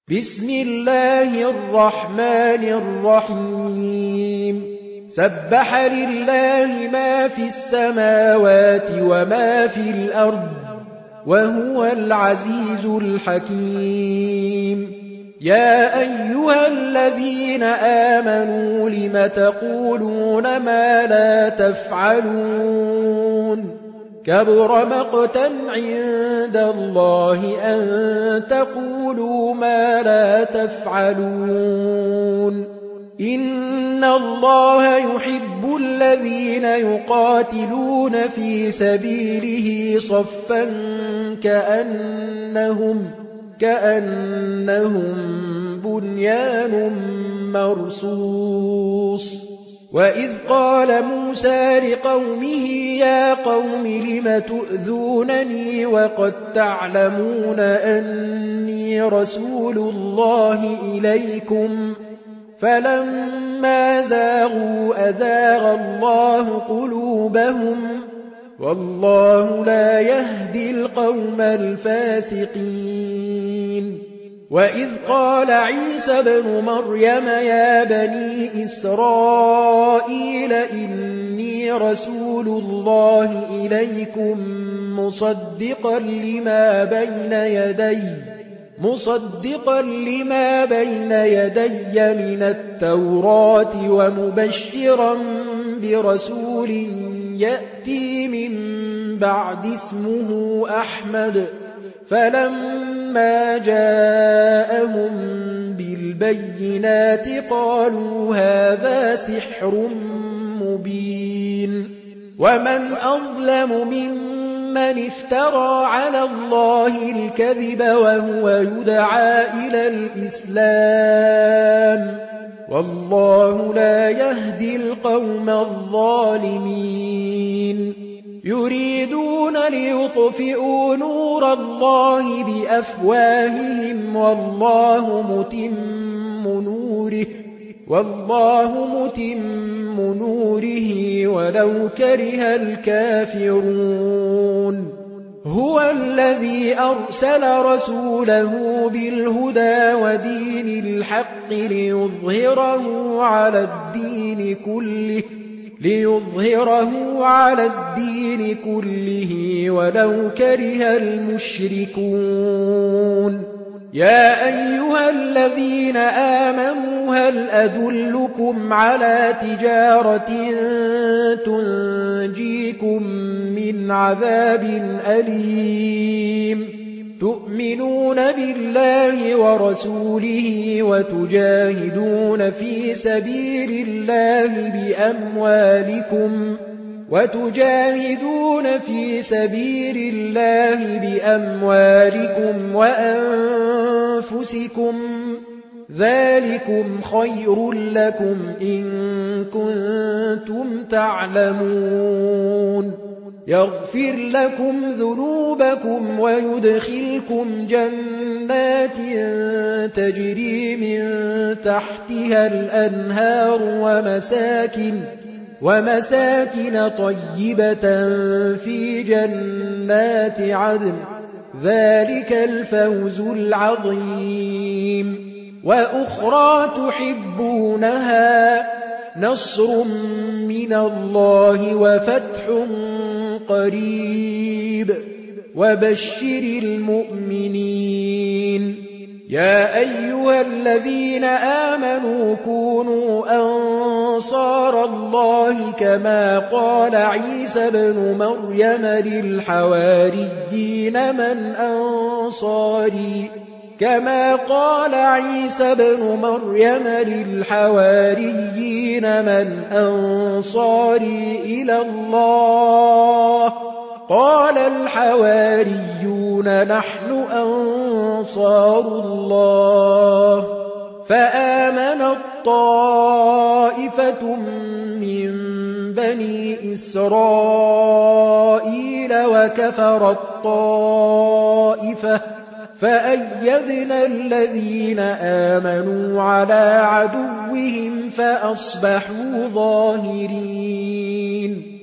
بسم الله الرحمن الرحيم سبح لله ما في السماوات وما في الأرض وهو العزيز الحكيم يا أيها الذين آمنوا لم تقولون ما لا تفعلون كبر مقتا عند الله أن تقولوا ما لا تفعلون إن الله يحب الذين يقاتلون في سبيله صفا كأنهم بنيان مرصوص وإذ قال موسى لقومه يا قوم لم تؤذونني وقد تعلمون أني رسول الله إليكم فلما زاغوا أزاغ الله قلوبهم والله لا يهدي القوم الفاسقين وإذ قال عيسى ابن مريم يا بني إسرائيل إني رسول الله إليكم مصدقا لما بين يدي من التوراة ومبشرا برسول يأتي من بعد اسمه أحمد فلما جاءهم بالبينات قالوا هذا سحر مبين ومن أظلم ممن افترى على الله الكذب وهو يدعى إلى الإسلام والله لا يهدي القوم الظالمين يريدون ليطفئوا نور الله بأفواههم والله متم نوره ولو كره الكافرون هو الذي أرسل رسوله بالهدى ودين الحق ليظهره على الدين كله ولو كره المشركون يا أيها الذين آمنوا هل أدلكم على تجارة تنجيكم من عذاب أليم تؤمنون بالله ورسوله وتجاهدون في سبيل الله بأموالكم وأنفسكم ذلكم خير لكم إن كنتم تعلمون يغفر لكم ذنوبكم ويدخلكم جنات تجري من تحتها الأنهار ومساكن طيبة في جنات عدن ذلك الفوز العظيم وأخرى تحبونها نصر من الله وفتح قريب وبشر المؤمنين يا أيها الذين آمنوا كونوا أنصار الله كما قال عيسى بن مريم للحواريين من أنصاري إلى الله قال الحواريون نحن أنصار الله فآمنت طائفة من بني إسرائيل وكفرت طائفة فأيدنا الذين آمنوا على عدوهم فأصبحوا ظاهرين